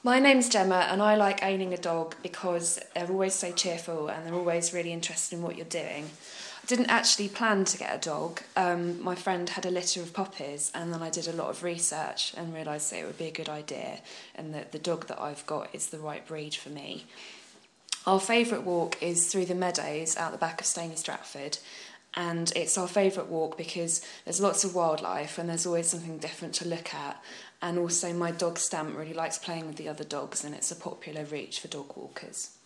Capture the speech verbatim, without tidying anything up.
My name's Gemma and I like owning a dog because they're always so cheerful and they're always really interested in what you're doing. I didn't actually plan to get a dog. Um, my friend had a litter of puppies and then I did a lot of research and realised that it would be a good idea and that the dog that I've got is the right breed for me. Our favourite walk is through the meadows out the back of Stony Stratford, and it's our favourite walk because there's lots of wildlife and there's always something different to look at, and also my dog Stamp really likes playing with the other dogs and it's a popular route for dog walkers.